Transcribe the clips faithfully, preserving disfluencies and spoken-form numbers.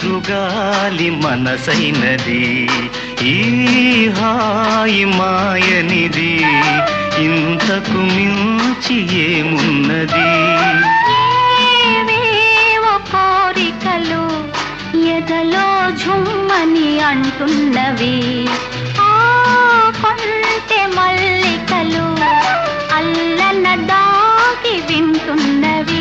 చిరుగాలి మనసైనది, ఈ హాయి మాయనిది, ఇంతకు మించి ఏమున్నది? ఏవేవో కోరికలు ఎదలో ఝుమ్మని అంటున్నవి, ఆ కొంటె మల్లికలు అల్లన దాగి వింటున్నవి.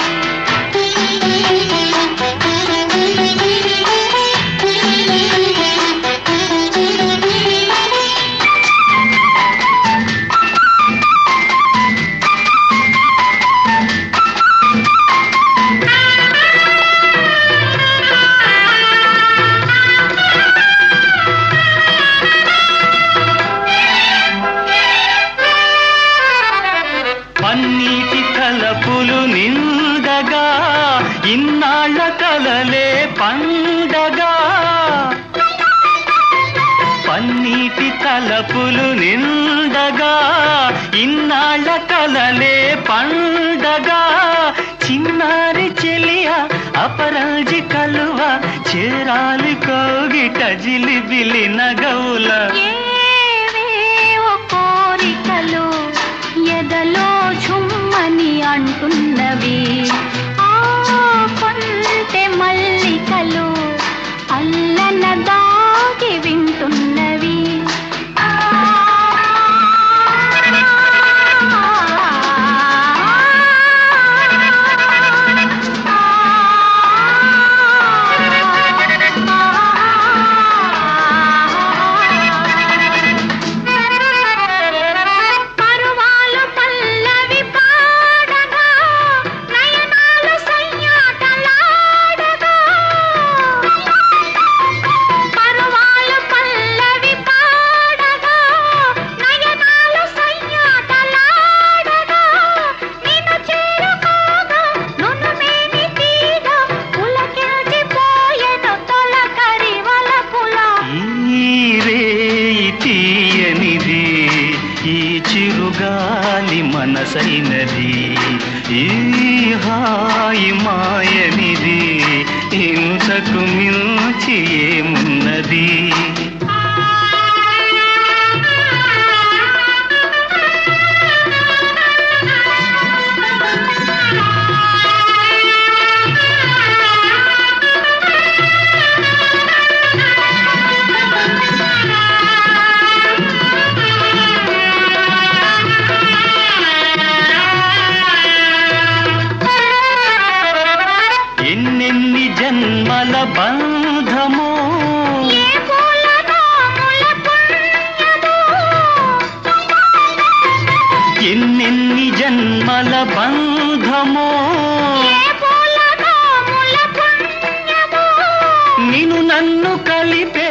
పన్నీటి తలపులు నిండగా, ఇన్నాళ్ళ కలలే పండగా. పన్నీటి తలపులు నిండగా, ఇన్నాళ్ళ కలలే పండగా. చిన్నారి చెలియ అపరాజి కలువ, చేరాలి కోగిట జిలిబిలి నగవుల. ఏవేవో కోరికలు ఎదలో ఝుమ్మని అంటున్నవి, ఆ కొంటె మల్లికలు అల్లన దాగి వింటున్నవి. ఈ చిరుగాలి మనసైనది, ఈ హాయి మాయనిది, ఇంతకు మించి ఏమున్నది? ఎన్నెన్ని జన్మల బంధమో, ఎన్నెన్ని జన్మల బంధమో, నిన్ను నన్ను కలిపే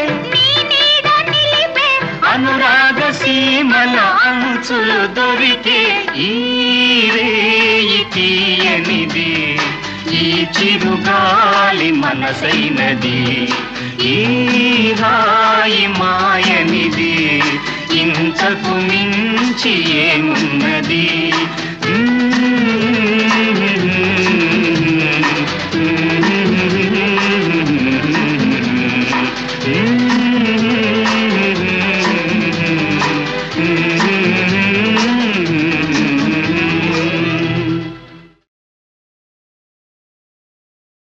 అనురాగ సీమల అంచులు దొరికే. ఈ రేయి తీయనిది, ఈ చిరుగాలి మనసైనది, ఈ హాయి మాయనిది, ఇంతకు మించి ఏమున్నది? Mm-hmm.